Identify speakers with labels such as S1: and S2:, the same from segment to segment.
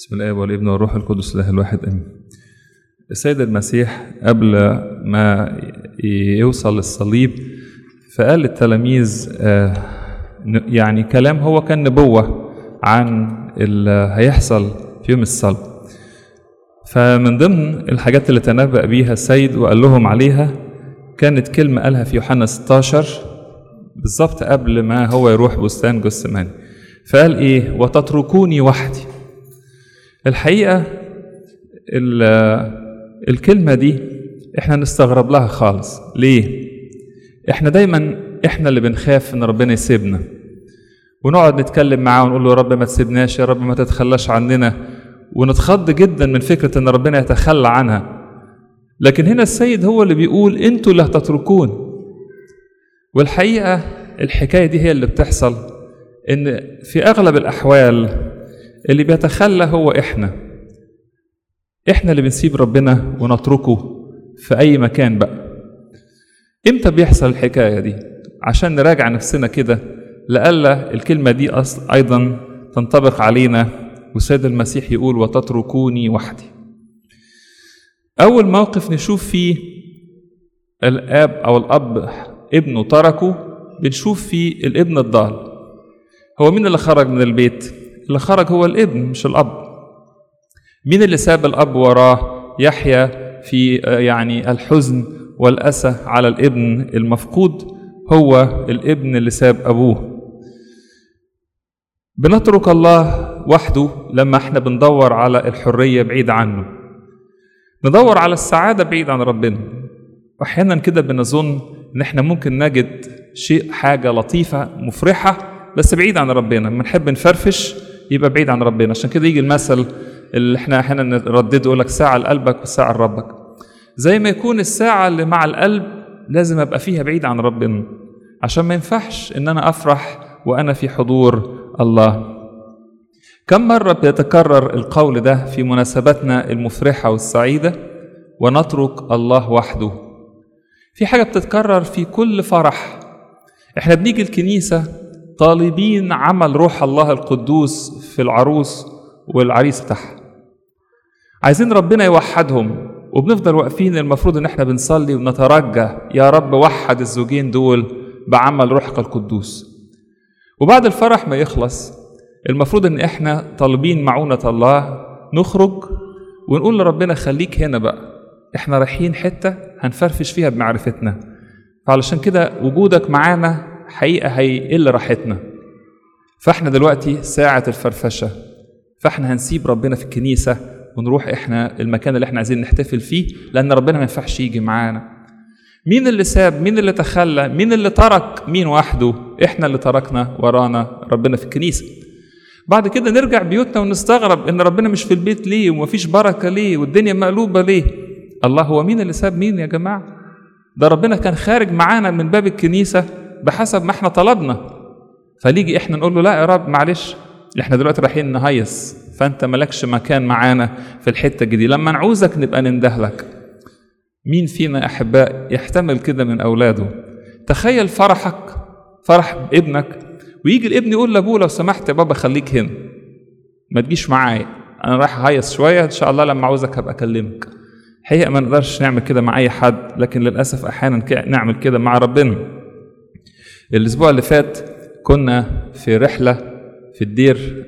S1: بسم الله والابن والروح القدس الاله الواحد امين. السيد المسيح قبل ما يوصل للصليب فقال للتلاميذ يعني كلام هو كان نبوة عن اللي هيحصل في يوم الصلب. فمن ضمن الحاجات اللي تنبأ بيها السيد وقال لهم عليها كانت كلمة قالها في يوحنا 16 بالظبط قبل ما هو يروح بستان جثماني. فقال ايه؟ وتتركوني وحدي. الحقيقة الكلمة دي احنا نستغرب لها خالص. ليه؟ احنا دايما احنا اللي بنخاف ان ربنا يسيبنا ونقعد نتكلم معاه ونقول له يا رب ما تسيبناش، يا رب ما تتخلاش عننا، ونتخض جدا من فكرة ان ربنا يتخلى عنها. لكن هنا السيد هو اللي بيقول انتوا اللي هتتركون. والحقيقة الحكاية دي هي اللي بتحصل، ان في اغلب الاحوال اللي بيتخلى هو احنا اللي بنسيب ربنا ونتركه في اي مكان بقى. امتى بيحصل الحكاية دي؟ عشان نراجع نفسنا كده لألا الكلمة دي ايضا تنطبق علينا والسيد المسيح يقول وتتركوني وحدي. اول موقف نشوف فيه الاب او الاب ابنه تركه، بنشوف فيه الابن الضال. هو مين اللي خرج من البيت؟ اللي خرج هو الابن مش الاب. مين اللي ساب الاب وراه يحيى في يعني الحزن والأسى على الابن المفقود؟ هو الابن اللي ساب ابوه. بنترك الله وحده لما احنا بندور على الحرية بعيد عنه، ندور على السعادة بعيد عن ربنا. واحيانا كده بنظن ان احنا ممكن نجد حاجة لطيفة مفرحة بس بعيد عن ربنا. لما نحب نفرفش يبقى بعيد عن ربنا. عشان كده يجي المثل اللي احنا احيانا نردده يقول لك ساعة لقلبك والساعة لربك. زي ما يكون الساعة اللي مع القلب لازم ابقى فيها بعيد عن ربنا، عشان ما ينفعش ان انا افرح وانا في حضور الله. كم مرة بيتكرر القول ده في مناسباتنا المفرحة والسعيدة؟ ونترك الله وحده. في حاجة بتتكرر في كل فرح. احنا بنيجي الكنيسة طالبين عمل روح الله القدوس في العروس والعريس بتاعها، عايزين ربنا يوحدهم، وبنفضل واقفين المفروض ان احنا بنصلي ونترجى يا رب وحد الزوجين دول بعمل روحك القدوس. وبعد الفرح ما يخلص المفروض ان احنا طالبين معونة الله، نخرج ونقول لربنا خليك هنا بقى، احنا رايحين حتة هنفرفش فيها بمعرفتنا، فعلشان كده وجودك معانا حقيقة هيقل راحتنا. فاحنا دلوقتي ساعة الفرفشة، فاحنا هنسيب ربنا في الكنيسة ونروح احنا المكان اللي احنا عايزين نحتفل فيه، لأن ربنا ما ينفعش يجي معانا. مين اللي ساب؟ مين اللي تخلى؟ مين اللي ترك؟ مين وحده؟ احنا اللي تركنا ورانا ربنا في الكنيسة. بعد كده نرجع بيوتنا ونستغرب ان ربنا مش في البيت ليه، ومفيش بركة ليه، والدنيا مقلوبة ليه. الله هو مين اللي ساب مين يا جماعة؟ ده ربنا كان خارج معانا من باب الكنيسة بحسب ما احنا طلبنا. فليجي احنا نقول له لا يا رب معلش، احنا دلوقتي رايحين نهيص، فانت ملكش مكان معانا في الحتة الجديدة، لما نعوزك نبقى نندهلك. مين فينا احباء يحتمل كده من اولاده؟ تخيل فرحك، فرح ابنك، ويجي الابن يقول لابوه لو سمحت يا بابا خليك هنا، ما تجيش معايا، انا رايح اهيص شويه، ان شاء الله لما عاوزك هبقى اكلمك. حقيقه ما نقدرش نعمل كده مع اي حد، لكن للاسف احيانا نعمل كده مع ربنا. الاسبوع اللي فات كنا في رحله في الدير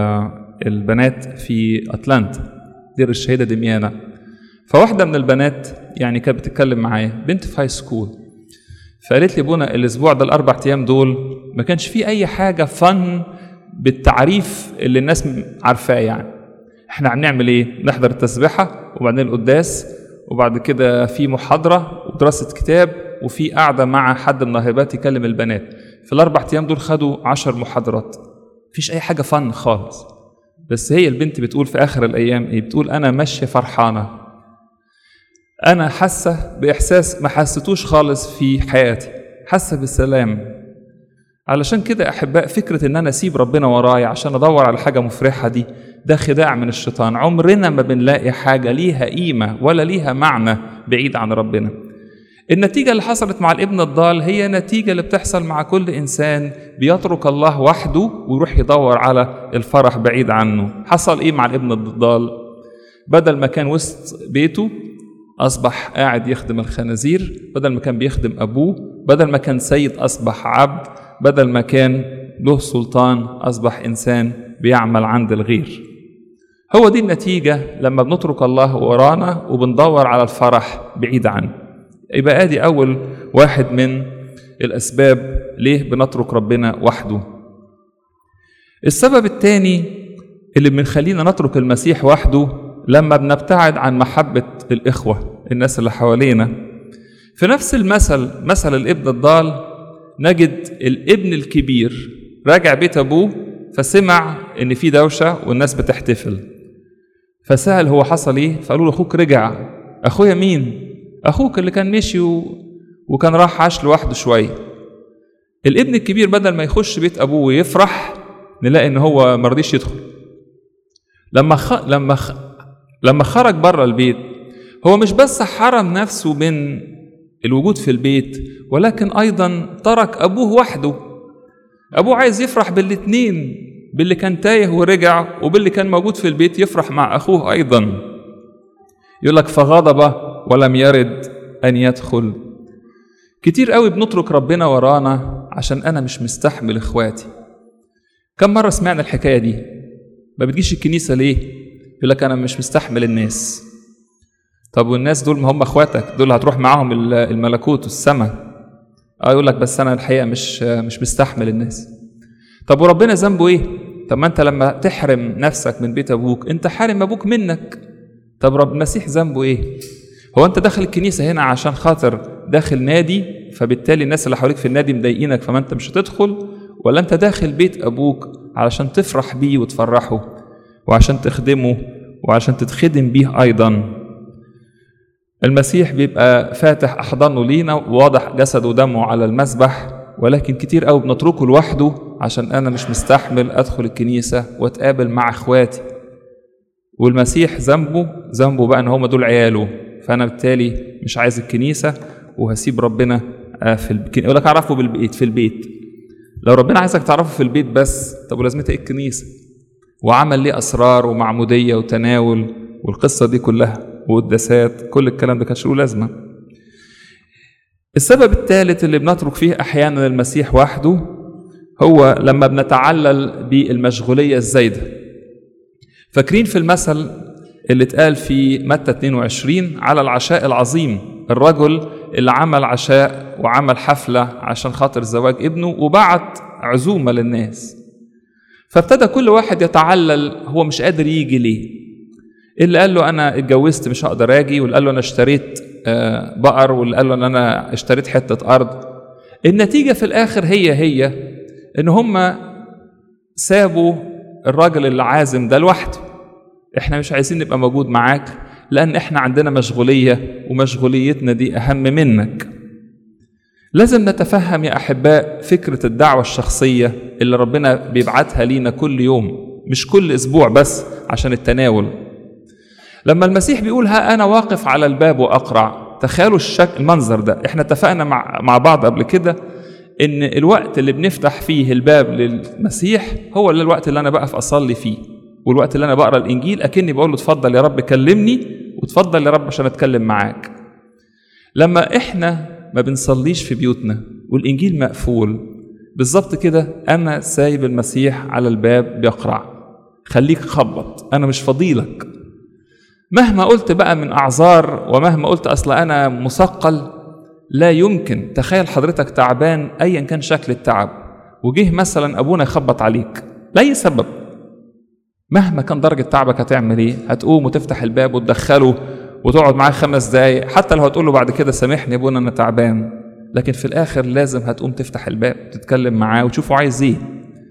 S1: البنات في اتلانتا، دير الشهيده دميانه. فواحده من البنات يعني كانت بتتكلم معايا، بنت في هاي سكول، فقالت لي بونا الاسبوع ده الاربع ايام دول ما كانش فيه اي حاجه فن بالتعريف اللي الناس عارفاه. يعني احنا هنعمل ايه؟ نحضر التسبيحه وبعدين القداس، وبعد كده في محاضره ودراسه كتاب، وفي قاعده مع حد من الناهبات يكلم البنات. في الاربع ايام دول خدوا 10 محاضرات، مفيش اي حاجه فن خالص. بس هي البنت بتقول في اخر الايام ايه؟ بتقول انا ماشيه فرحانه، انا حاسه باحساس ما حسيتوش خالص في حياتي، حاسه بالسلام. علشان كده احباء فكره ان انا اسيب ربنا ورايا عشان ادور على حاجه مفرحه ده خداع من الشيطان. عمرنا ما بنلاقي حاجه ليها قيمه ولا ليها معنى بعيد عن ربنا. النتيجة اللي حصلت مع الابن الضال هي نتيجة اللي بتحصل مع كل إنسان بيترك الله وحده ويروح يدور على الفرح بعيد عنه. حصل إيه مع الابن الضال؟ بدل ما كان وسط بيته أصبح قاعد يخدم الخنازير، بدل ما كان بيخدم أبوه، بدل ما كان سيد أصبح عبد، بدل ما كان له سلطان أصبح إنسان بيعمل عند الغير. هو دي النتيجة لما بنترك الله ورانا وبندور على الفرح بعيد عنه. يبقى ادي أول واحد من الأسباب ليه بنترك ربنا وحده. السبب الثاني اللي بنخلينا نترك المسيح وحده لما بنبتعد عن محبة الإخوة، الناس اللي حوالينا. في نفس مثل الابن الضال، نجد الابن الكبير راجع بيت أبوه فسمع إن في دوشة والناس بتحتفل، فسأل هو حصل إيه؟ فقالوا له أخوك رجع. أخويا مين؟ أخوك اللي كان مشي وكان راح عاش لوحده شوية. الابن الكبير بدل ما يخش بيت أبوه ويفرح، نلاقي إن هو مرضيش يدخل. لما خرج بره البيت، هو مش بس حرم نفسه من الوجود في البيت، ولكن أيضا ترك أبوه وحده. أبوه عايز يفرح بالاتنين، باللي كان تايه ورجع وباللي كان موجود في البيت يفرح مع أخوه أيضا. يقول لك فغضب ولم يرد أن يدخل. كتير قوي بنترك ربنا ورانا عشان أنا مش مستحمل إخواتي. كم مرة سمعنا الحكاية دي؟ ما بتجيش الكنيسة ليه؟ يقول لك أنا مش مستحمل الناس. طب والناس دول ما هم إخواتك، دول هتروح معاهم الملكوت والسماء. يقول لك بس أنا الحقيقة مش مستحمل الناس. طب وربنا ذنبه إيه؟ طب ما أنت لما تحرم نفسك من بيت أبوك أنت حارم أبوك منك. طب رب المسيح ذنبه إيه؟ هو أنت داخل الكنيسة هنا عشان خاطر داخل نادي فبالتالي الناس اللي حواليك في النادي مضايقينك فما أنت مش هتدخل؟ ولا أنت داخل بيت أبوك علشان تفرح بيه وتفرحه وعشان تخدمه وعشان تتخدم بيه أيضا؟ المسيح بيبقى فاتح أحضانه لينا وواضح جسده ودمه على المذبح، ولكن كتير قوي بنتركه لوحده عشان أنا مش مستحمل أدخل الكنيسة وأتقابل مع إخواتي. والمسيح ذنبه بقى إن هم دول عياله، فأنا بالتالي مش عايز الكنيسة وهسيب ربنا في الكنيسة. يقول لك أعرفه في البيت. لو ربنا عايزك تعرفه في البيت بس، طب ولازمتها إيه الكنيسة؟ وعمل ليه أسرار ومعمودية وتناول والقصة دي كلها وقداسات، كل الكلام ده كانش له لازمة. السبب الثالث اللي بنترك فيه أحيانا المسيح وحده هو لما بنتعلل بالمشغولية الزايدة. فاكرين في المثل اللي اتقال في متى 22 على العشاء العظيم، الرجل اللي عمل عشاء وعمل حفلة عشان خاطر زواج ابنه وبعت عزومة للناس، فابتدى كل واحد يتعلل هو مش قادر يجي ليه. اللي قال له أنا اتجوزت مش هقدر أجي، واللي قال له أنا اشتريت بقر، واللي قال له أن أنا اشتريت حتة أرض. النتيجة في الآخر هي إن هم سابوا الراجل اللي عازم ده لوحده. إحنا مش عايزين نبقى موجود معاك لأن إحنا عندنا مشغولية ومشغوليتنا دي أهم منك. لازم نتفهم يا أحباء فكرة الدعوة الشخصية اللي ربنا بيبعتها لينا كل يوم، مش كل أسبوع بس عشان التناول. لما المسيح بيقول ها أنا واقف على الباب وأقرع، تخيلوا المنظر ده. إحنا اتفقنا مع بعض قبل كده إن الوقت اللي بنفتح فيه الباب للمسيح هو الوقت اللي أنا بقف أصلي فيه، والوقت اللي أنا بقرأ الإنجيل أكني بقول له اتفضل يا رب كلمني، وتفضل يا رب عشان أتكلم معاك. لما إحنا ما بنصليش في بيوتنا والإنجيل مقفول، بالظبط كده أنا سايب المسيح على الباب بيقرع. خليك خبط، أنا مش فضيلك. مهما قلت بقى من أعذار ومهما قلت أصل أنا مثقل، لا يمكن. تخيل حضرتك تعبان أيا كان شكل التعب، وجه مثلا أبونا يخبط عليك لأي سبب، مهما كان درجة تعبك هتعمل إيه؟ هتقوم وتفتح الباب وتدخله وتقعد معاه 5 دقايق، حتى لو هتقول له بعد كده سامحني يا ابونا أنا تعبان، لكن في الآخر لازم هتقوم تفتح الباب وتتكلم معاه وتشوفه عايز إيه.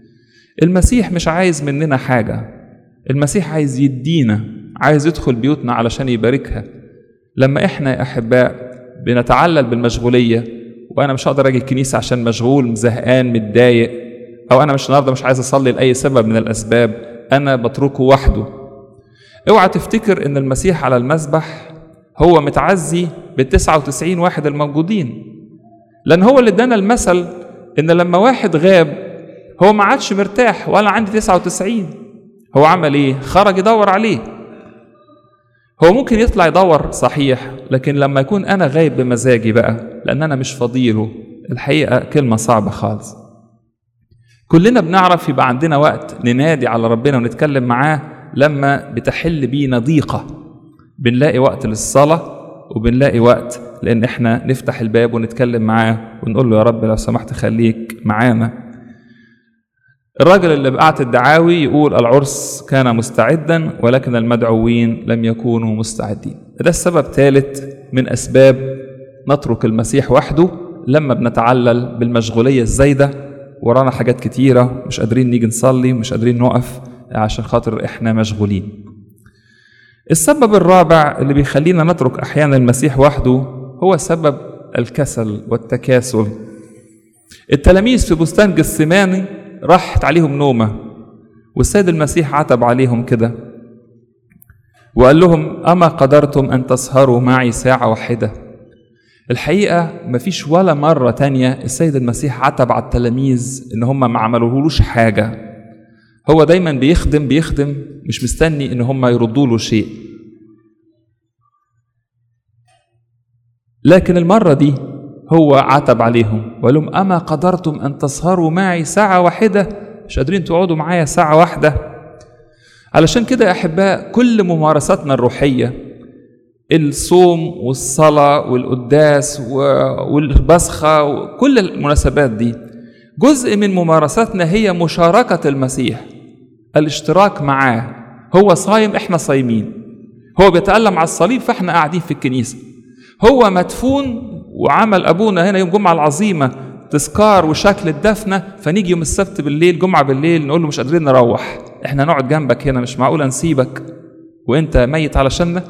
S1: المسيح مش عايز مننا حاجة، المسيح عايز يدينا، عايز يدخل بيوتنا علشان يباركها. لما إحنا يا أحباء بنتعلل بالمشغولية، وأنا مش هقدر أجي الكنيسة عشان مشغول زهقان متضايق، أو أنا النهارده مش عايز أصلي لأي سبب من الأسباب، أنا بتركه وحده. اوعى تفتكر إن المسيح على المذبح هو متعزي بال99 واحد الموجودين، لأن هو اللي ادانا المثل إن لما واحد غاب هو ما عادش مرتاح ولا عندي 99، هو عمل إيه؟ خرج يدور عليه. هو ممكن يطلع يدور صحيح، لكن لما يكون أنا غايب بمزاجي بقى لأن أنا مش فضيله، الحقيقة كلمة صعبة خالص. كلنا بنعرف يبقى عندنا وقت ننادي على ربنا ونتكلم معاه لما بتحل بينا ضيقة، بنلاقي وقت للصلاة وبنلاقي وقت لأن احنا نفتح الباب ونتكلم معاه ونقول له يا رب لو سمحت خليك معانا. الراجل اللي بقعت الدعاوي يقول العرس كان مستعدا ولكن المدعوين لم يكونوا مستعدين. ده السبب ثالث من أسباب نترك المسيح وحده لما بنتعلل بالمشغولية الزايدة، ورانا حاجات كتيرة مش قادرين نيجي نصلي مش قادرين نقف عشان خاطر احنا مشغولين. السبب الرابع اللي بيخلينا نترك أحيانا المسيح وحده هو سبب الكسل والتكاسل. التلاميذ في بستان جثماني راحت عليهم نومة، والسيد المسيح عتب عليهم كده وقال لهم أما قدرتم أن تسهروا معي ساعة واحدة؟ الحقيقة مفيش ولا مرة تانية السيد المسيح عتب على التلاميذ إن هم ما عملوهولوش حاجة. هو دايما بيخدم مش مستني إن هم يردوا له شيء. لكن المرة دي هو عتب عليهم وقال لهم أما قدرتم أن تسهروا معي ساعة واحدة؟ مش قادرين تقعدوا معايا ساعة واحدة؟ علشان كده يا أحباء كل ممارساتنا الروحية، الصوم والصلاة والقداس والبسخة وكل المناسبات دي جزء من ممارساتنا هي مشاركة المسيح، الاشتراك معاه. هو صايم احنا صايمين، هو بيتألم على الصليب فاحنا قاعدين في الكنيسة، هو مدفون وعمل أبونا هنا يوم جمعة العظيمة تذكار وشكل الدفنة، فنيجي يوم السبت بالليل جمعة بالليل نقول له مش قادرين نروح، احنا نقعد جنبك هنا، مش معقولة نسيبك وانت ميت علشاننا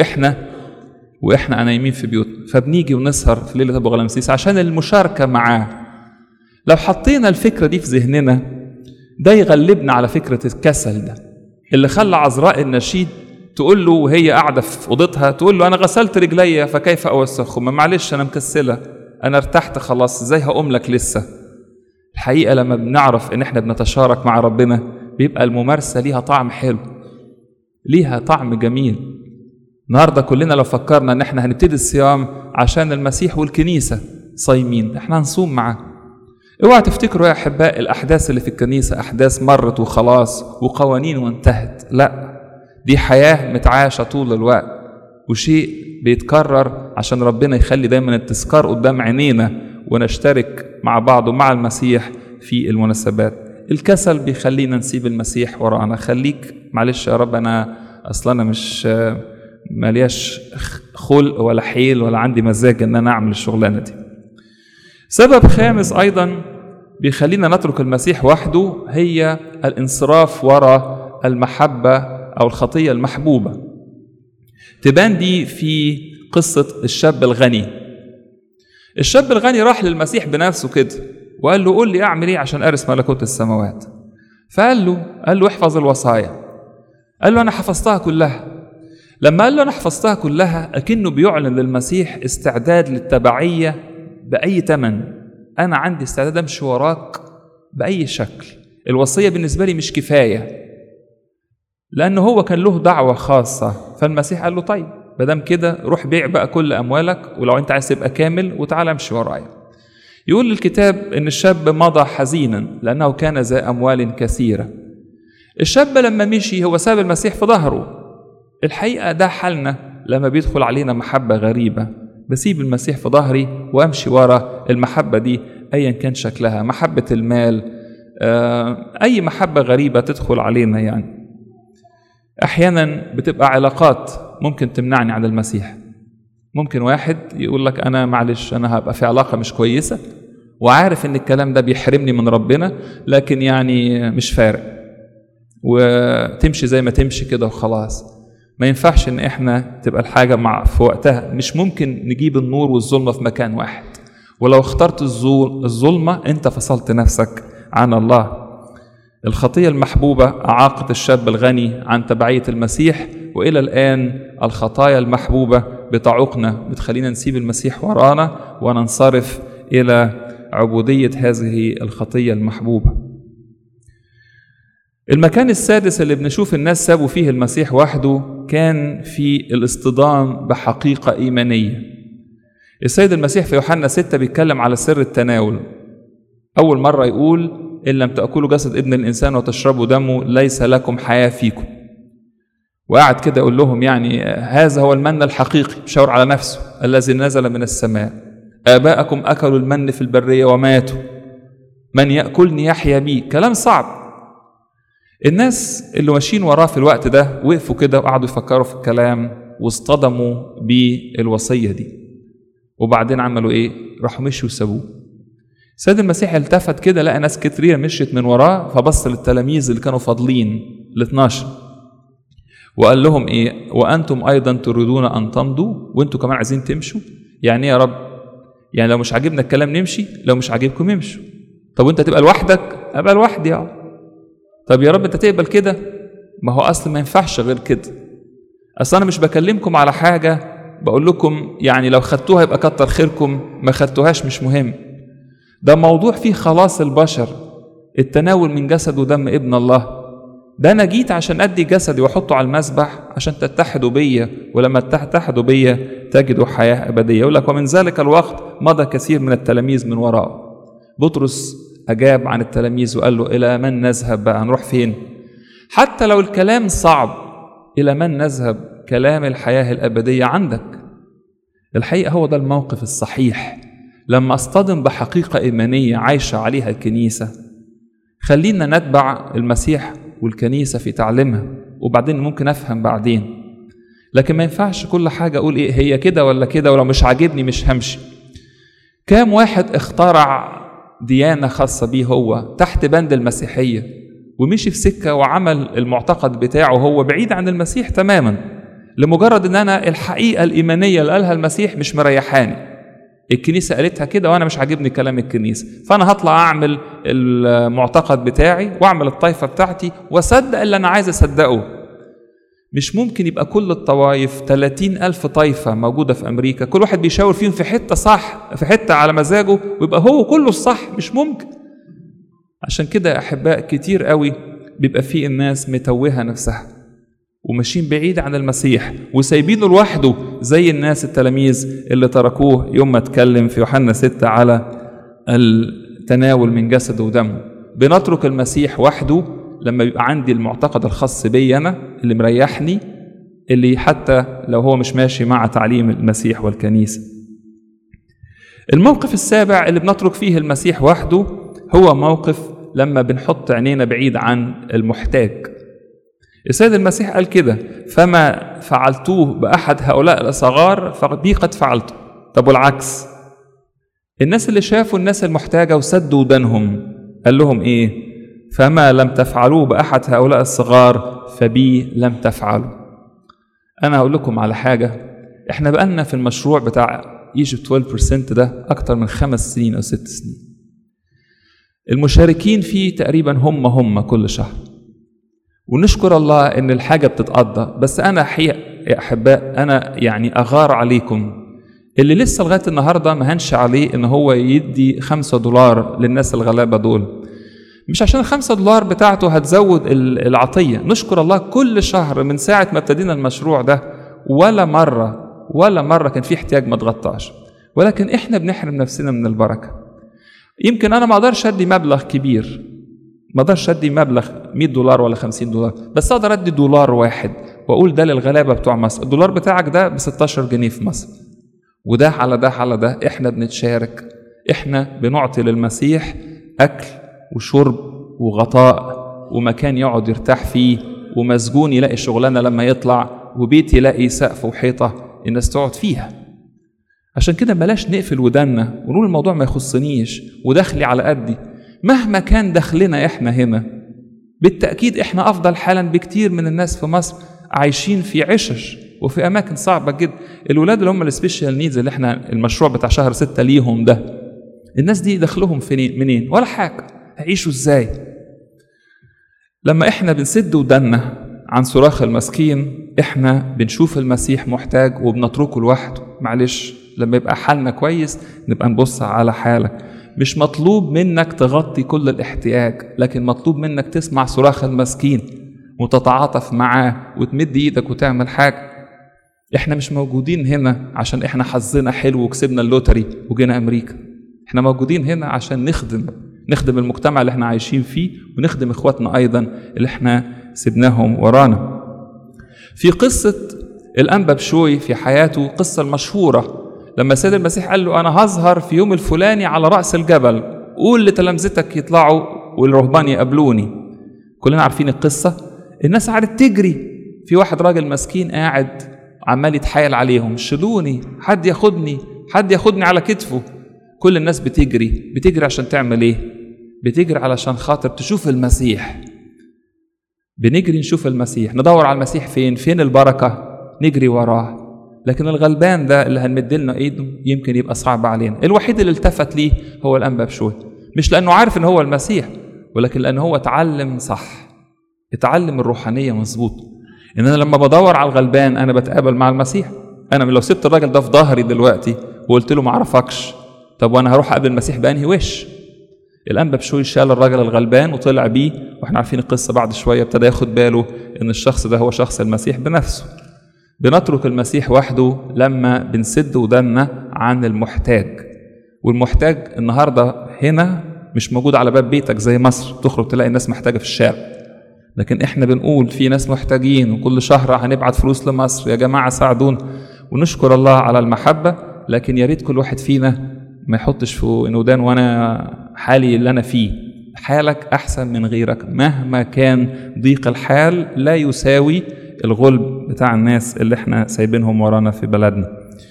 S1: واحنا نايمين في بيوتنا. فبنيجي ونسهر في ليلة أبو غلامسيس عشان المشاركة معاه. لو حطينا الفكرة دي في ذهننا ده يغلبنا على فكرة الكسل ده اللي خلى عذراء النشيد تقول له وهي قاعدة في أوضتها تقول له أنا غسلت رجلي فكيف أوسخهما؟ معلش أنا مكسلة، أنا ارتحت خلاص، إزاي هقوم لك لسه؟ الحقيقة لما بنعرف إن إحنا بنتشارك مع ربنا بيبقى الممارسة ليها طعم حلو، ليها طعم جميل. النهاردة كلنا لو فكرنا إن إحنا هنبتدي الصيام عشان المسيح والكنيسة صايمين، إحنا هنصوم معاه. اوعى تفتكروا يا أحباء الأحداث اللي في الكنيسة أحداث مرت وخلاص وقوانين وانتهت، لا، دي حياة متعاشة طول الوقت وشيء بيتكرر عشان ربنا يخلي دايما التذكار قدام عينينا ونشترك مع بعض ومع المسيح في المناسبات. الكسل بيخلينا نسيب المسيح ورانا. خليك معلش يا رب أنا أصلا مش مالياش خلق ولا حيل ولا عندي مزاج ان انا اعمل الشغلانه دي. سبب خامس ايضا بيخلينا نترك المسيح وحده هي الانصراف وراء المحبه او الخطيه المحبوبه. تبان دي في قصه الشاب الغني. الشاب الغني راح للمسيح بنفسه كده وقال له قول لي اعمل ايه عشان ارث ملكوت السماوات. فقال له احفظ الوصايا. قال له انا حفظتها كلها. لما قال له أنا حفظتها كلها أكنه بيعلن للمسيح استعداد للتبعية بأي تمن. أنا عندي استعداد أمشي وراك بأي شكل. الوصية بالنسبة لي مش كفاية، لأنه هو كان له دعوة خاصة. فالمسيح قال له طيب بدام كده روح بيع بقى كل أموالك ولو أنت عايز تبقى كامل وتعالى امشي ورايا. يقول الكتاب إن الشاب مضى حزينا لأنه كان ذا أموال كثيرة. الشاب لما مشي هو ساب المسيح في ظهره. الحقيقة ده حالنا لما بيدخل علينا محبة غريبة، بسيب المسيح في ظهري وامشي ورا المحبة دي ايا كان شكلها، محبة المال، اي محبة غريبة تدخل علينا. يعني احيانا بتبقى علاقات ممكن تمنعني عن المسيح. ممكن واحد يقول لك انا معلش انا هبقى في علاقة مش كويسة وعارف ان الكلام ده بيحرمني من ربنا، لكن يعني مش فارق وتمشي زي ما تمشي كده وخلاص. ما ينفعش ان احنا تبقى الحاجة في وقتها. مش ممكن نجيب النور والظلمة في مكان واحد، ولو اخترت الظلمة انت فصلت نفسك عن الله. الخطية المحبوبة أعاقت الشاب الغني عن تبعية المسيح، وإلى الآن الخطايا المحبوبة بتعوقنا، بتخلينا نسيب المسيح ورانا وننصرف إلى عبودية هذه الخطية المحبوبة. المكان السادس اللي بنشوف الناس سابوا فيه المسيح وحده كان في الاصطدام بحقيقة إيمانية. السيد المسيح في يوحنا 6 بيتكلم على سر التناول. أول مرة يقول: إن لم تأكلوا جسد ابن الإنسان وتشربوا دمه ليس لكم حياة فيكم. وقعد كده يقول لهم يعني هذا هو المن الحقيقي، بيشاور على نفسه، الذي نزل من السماء. آباءكم أكلوا المن في البرية وماتوا، من يأكلني يحيا بي. كلام صعب. الناس اللي ماشيين وراه في الوقت ده وقفوا كده وقعدوا يفكروا في الكلام واصطدموا بالوصية دي. وبعدين عملوا ايه؟ راحوا مشوا وسابوه. السيد المسيح التفت كده لقى ناس كتير مشيت من وراه، فبص للتلاميذ اللي كانوا فاضلين ال12 وقال لهم ايه؟ وانتم ايضا تريدون ان تمضوا؟ وانتم كمان عايزين تمشوا؟ يعني ايه يا رب؟ يعني لو مش عاجبنا الكلام نمشي، لو مش عاجبكم امشوا. طب وانت تبقى لوحدك؟ ابقى لوحدي. طب يا رب انت تقبل كده؟ ما هو اصل ما ينفعش غير كده. اصل انا مش بكلمكم على حاجه، بقول لكم يعني لو خدتوها يبقى كتر خيركم، ما خدتوهاش مش مهم. ده موضوع فيه خلاص البشر، التناول من جسد ودم ابن الله. ده انا جيت عشان ادي جسدي واحطه على المذبح عشان تتحدوا بيا، ولما تتحدوا بيا تجدوا حياه ابديه. يقول لك: ومن ذلك الوقت مضى كثير من التلاميذ من وراءه. بطرس اجاب عن التلاميذ وقال له: الى من نذهب بقى؟ هنروح فين؟ حتى لو الكلام صعب، الى من نذهب؟ كلام الحياه الابديه عندك. الحقيقه هو ده الموقف الصحيح. لما اصطدم بحقيقه ايمانيه عايشه عليها الكنيسه، خلينا نتبع المسيح والكنيسة في تعليمها، وبعدين ممكن أفهم بعدين. لكن ما ينفعش كل حاجة أقول إيه هي كده ولا كده، ولو مش عاجبني مش همشي. كام واحد اخترع ديانة خاصة بيه هو تحت بند المسيحية، ومشي في سكة وعمل المعتقد بتاعه هو بعيد عن المسيح تماما، لمجرد أن أنا الحقيقة الإيمانية اللي قالها المسيح مش مريحاني. الكنيسة قالتها كده وأنا مش عاجبني كلام الكنيسة، فأنا هطلع أعمل المعتقد بتاعي وأعمل الطائفة بتاعتي وأصدق اللي أنا عايز أصدقه. مش ممكن يبقى كل الطوائف 30,000 طائفة موجودة في أمريكا كل واحد بيشاور فيهم في حتة صح، في حتة على مزاجه، ويبقى هو كله الصح. مش ممكن. عشان كده يا أحباء كتير قوي بيبقى فيه الناس متوهة نفسها وماشيين بعيد عن المسيح وسايبينه لوحده، زي الناس التلاميذ اللي تركوه يوم ما اتكلم في يوحنا 6 على التناول من جسد ودمه. بنترك المسيح وحده لما بيبقى عندي المعتقد الخاص بي أنا اللي مريحني، اللي حتى لو هو مش ماشي مع تعليم المسيح والكنيسة. الموقف السابع اللي بنترك فيه المسيح وحده هو موقف لما بنحط عينينا بعيد عن المحتاج. السيد المسيح قال كده: فما فعلتوه بأحد هؤلاء الصغار فبي قد فعلته. طب والعكس؟ الناس اللي شافوا الناس المحتاجة وسدوا ودانهم قال لهم إيه؟ فما لم تفعلوه بأحد هؤلاء الصغار فبي لم تفعلوا. أنا هقول لكم على حاجة. إحنا بقالنا في المشروع بتاع Egypt 12% ده أكتر من 5 سنين أو 6 سنين. المشاركين فيه تقريبا هم كل شهر، ونشكر الله ان الحاجة بتتقضى. بس انا حقيقة يا احباء انا يعني اغار عليكم اللي لسه لغاية النهاردة ما هنش عليه ان هو يدي $5 للناس الغلابة دول. مش عشان $5 بتاعته هتزود العطية. نشكر الله كل شهر من ساعة ما ابتدينا المشروع ده ولا مرة كان في احتياج ما تغطاش. ولكن احنا بنحرم نفسنا من البركة. يمكن انا ما اقدرش ادي مبلغ كبير، ما اقدرش ادي مبلغ $100 ولا $50، بس اقدر ادي $1 واحد واقول ده للغلابه بتوع مصر. $1 بتاعك ده ب16 جنيه في مصر، وده على ده احنا بنتشارك. احنا بنعطي للمسيح اكل وشرب وغطاء ومكان يقعد يرتاح فيه، ومسجون يلاقي شغلانه لما يطلع، وبيت يلاقي سقف وحيطه الناس تقعد فيها. عشان كده بلاش نقفل ودنا ونقول الموضوع ما يخصنيش ودخلي على قدي. مهما كان دخلنا احنا هنا، بالتأكيد احنا افضل حالا بكتير من الناس في مصر عايشين في عشش وفي اماكن صعبة جدا. الولاد اللي هم السبيشال نيدز اللي احنا المشروع بتاع شهر 6 ليهم ده، الناس دي دخلهم منين؟ ولا حاجة. هيعيشوا ازاي؟ لما احنا بنسد ودنا عن صراخ المسكين احنا بنشوف المسيح محتاج وبنتركه لوحده. معلش، لما يبقى حالنا كويس نبقى نبص على حالك. مش مطلوب منك تغطي كل الاحتياج، لكن مطلوب منك تسمع صراخ المسكين وتتعاطف معاه وتمد ايدك وتعمل حاجة. احنا مش موجودين هنا عشان احنا حظنا حلو وكسبنا اللوتري وجينا امريكا. احنا موجودين هنا عشان نخدم المجتمع اللي احنا عايشين فيه، ونخدم اخواتنا ايضا اللي احنا سبناهم ورانا. في قصة الأنبا بشوي في حياته، قصة المشهورة لما السيد المسيح قال له: أنا هظهر في يوم الفلاني على رأس الجبل، قول لتلامذتك يطلعوا والرهبان يقابلوني. كلنا عارفين القصة. الناس قعدت تجري، في واحد راجل مسكين قاعد عمال يتحايل عليهم: شيلوني، حد ياخدني على كتفه. كل الناس بتجري عشان تعمل ايه؟ بتجري علشان خاطر تشوف المسيح. بنجري نشوف المسيح، ندور على المسيح فين البركة، نجري وراه. لكن الغلبان ده اللي هنمد لنا ايده يمكن يبقى صعب علينا. الوحيد اللي التفت ليه هو الأنبا بشوي، مش لأنه عارف ان هو المسيح، ولكن لأنه هو اتعلم صح، اتعلم الروحانية مظبوط. ان انا لما بدور على الغلبان انا بتقابل مع المسيح. انا لو سبت الراجل ده في ظهري دلوقتي وقلت له ما اعرفكش، طب وانا هروح اقابل المسيح بانهي وش؟ الأنبا بشوي شال الراجل الغلبان وطلع بيه، واحنا عارفين القصة. بعد شوية ابتدى ياخد باله ان الشخص ده هو شخص المسيح بنفسه. بنترك المسيح وحده لما بنسد ودنا عن المحتاج. والمحتاج النهاردة هنا مش موجود على باب بيتك زي مصر، تخرج تلاقي الناس محتاجة في الشارع. لكن احنا بنقول في ناس محتاجين، وكل شهر هنبعت فلوس لمصر، يا جماعة ساعدون. ونشكر الله على المحبة، لكن يا ريت كل واحد فينا ما يحطش في ودان وانا حالي اللي انا فيه. حالك احسن من غيرك مهما كان ضيق الحال، لا يساوي الغلب بتاع الناس اللي احنا سايبينهم ورانا في بلدنا.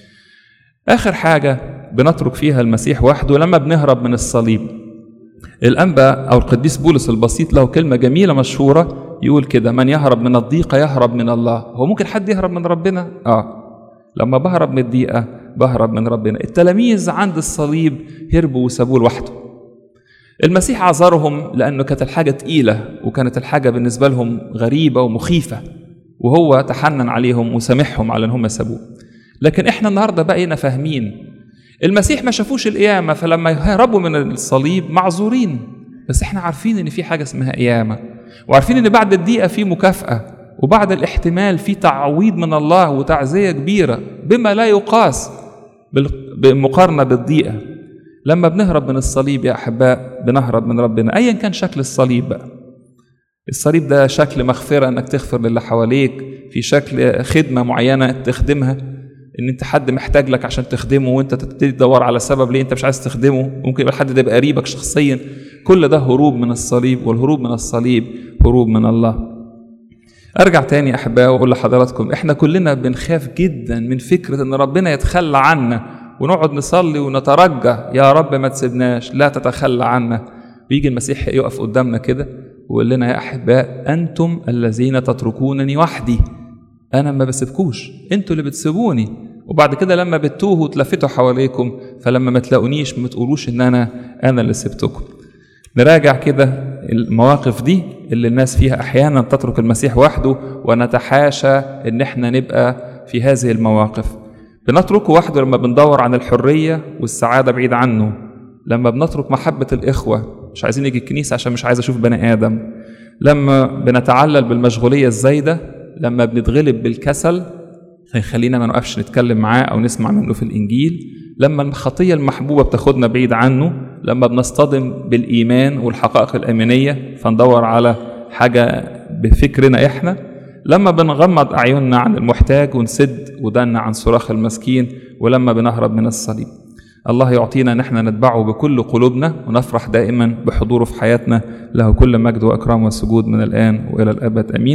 S1: اخر حاجة بنترك فيها المسيح وحده لما بنهرب من الصليب. الأنبا أو القديس بولس البسيط له كلمة جميلة مشهورة يقول كده: من يهرب من الضيقة يهرب من الله. هو ممكن حد يهرب من ربنا؟ لما بهرب من الضيقة بهرب من ربنا. التلاميذ عند الصليب هربوا وسابوه لوحده. المسيح عذرهم لأنه كانت الحاجة تقيلة، وكانت الحاجة بالنسبة لهم غريبة ومخيفة، وهو تحنن عليهم وسامحهم على أنهم سابوه. لكن احنا النهاردة بقينا فاهمين المسيح ما شافوش القيامة، فلما يهربوا من الصليب معذورين. بس احنا عارفين ان في حاجة اسمها قيامة، وعارفين ان بعد الضيقة في مكافأة، وبعد الاحتمال في تعويض من الله وتعزية كبيرة بما لا يقاس بالمقارنة بالضيقة. لما بنهرب من الصليب يا أحباء بنهرب من ربنا، أيا كان شكل الصليب بقى. الصليب ده شكل مغفرة، انك تغفر للي حواليك، في شكل خدمة معينة تخدمها، ان انت حد محتاج لك عشان تخدمه وانت تبتدي تدور على سبب ليه انت مش عايز تخدمه. ممكن يبقى الحد ده يبقى قريبك شخصيا. كل ده هروب من الصليب، والهروب من الصليب هروب من الله. ارجع تاني احبائي واقول لحضراتكم احنا كلنا بنخاف جدا من فكرة ان ربنا يتخلى عنا، ونقعد نصلي ونترجى: يا رب ما تسيبناش، لا تتخلى عنا. بيجي المسيح يقف قدامنا كده ويقول لنا: يا احباء انتم الذين تتركونني وحدي. انا ما بسيبكوش، انتوا اللي بتسيبوني. وبعد كده لما بتتوهوا وتلفتوا حواليكم، فلما ما تلاقونيش ما تقولوش ان انا اللي سبتكم. نراجع كده المواقف دي اللي الناس فيها احيانا تترك المسيح وحده، ونتحاشى ان احنا نبقى في هذه المواقف. بنتركه وحده لما بندور عن الحرية والسعادة بعيد عنه، لما بنترك محبة الإخوة، مش عايزين نيجي الكنيسة عشان مش عايز أشوف بني آدم، لما بنتعلل بالمشغولية الزايدة، لما بنتغلب بالكسل هيخلينا ما نوقفش نتكلم معاه أو نسمع منه في الإنجيل، لما الخطية المحبوبة بتاخدنا بعيد عنه، لما بنصطدم بالإيمان والحقائق الأمينية فندور على حاجة بفكرنا إحنا، لما بنغمض أعيننا عن المحتاج ونسد ودنا عن صراخ المسكين، ولما بنهرب من الصليب. الله يعطينا ان احنا نتبعه بكل قلوبنا ونفرح دائما بحضوره في حياتنا. له كل مجد واكرام وسجود من الان والى الابد، امين.